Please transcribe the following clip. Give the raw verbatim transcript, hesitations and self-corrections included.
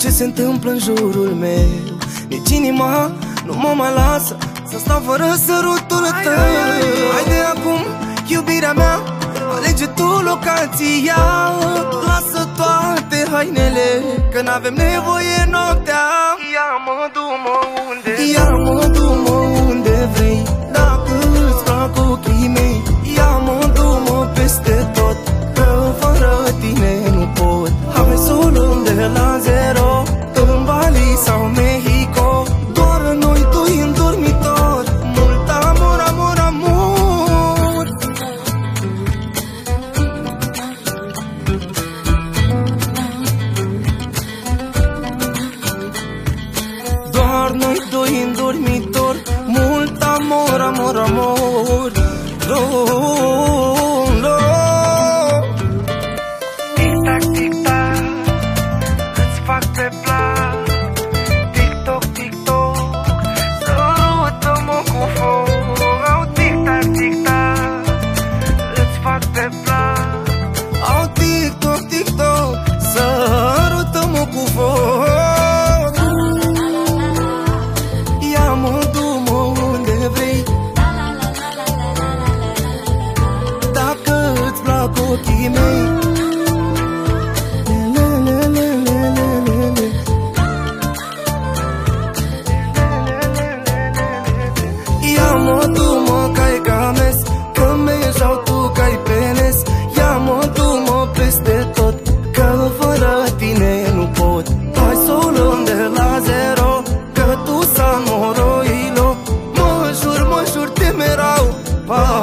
ce se întâmplă în jurul meu. Nici inima nu mă mai lasă să stau fără sărutul tău. Haide acum, iubirea mea, alege tu locația. Lasă toate hainele, că n-avem nevoie noaptea. Ia-mă, du-mă unde, ia-mă, du-mă unde vrei. Dacă îți plac ochii mei, ia-mă, du-mă peste tot, că fără tine nu pot. Hai să o luăm de la zero, în Bali sau Mexico, doar noi doi în dormitor. Mult amor, amor, amor. Doar noi doi în dormitor. Mult amor, amor, amor. Oh, oh, oh. Tic-tac, tic-tac, îți fac pe plac. Tic-toc, tic-toc, sărută-mă cu foc. Au tic-tac, tic-tac, îți fac pe plac. Au tic-toc, tic-toc, sărută-mă cu foc. Ia-mă, du-mă unde vrei. Dacă îți plac ochii mei, ia-mă, du-mă ca-i cames, că mergeau tu ca-i penes. Ia-mă, du-mă peste tot, că fără tine nu pot. Hai să o luăm de la zero, că tu San Moroilo. Mă jur, mă jur, te merau. Pa.